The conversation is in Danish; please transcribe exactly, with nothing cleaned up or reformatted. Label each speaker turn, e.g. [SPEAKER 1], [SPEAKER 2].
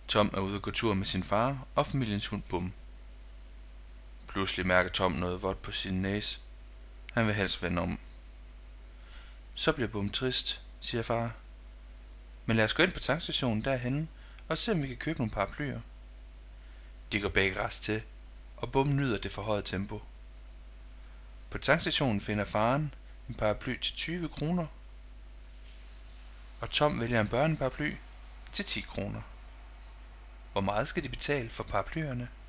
[SPEAKER 1] Tom er ude at gå tur med sin far og familiens hund Bum. Pludselig mærker Tom noget vådt på sin næse. Han vil helst vende om. Så bliver Bum trist, siger far. Men lad os gå ind på tankstationen derhenne og se om vi kan købe nogle paraplyer. De går begge rest til, og Bum nyder det forhøjede tempo. På tankstationen finder faren en paraply til tyve kroner, og Tom vælger en børneparaply til ti kroner. Hvor meget skal de betale for paraplyerne?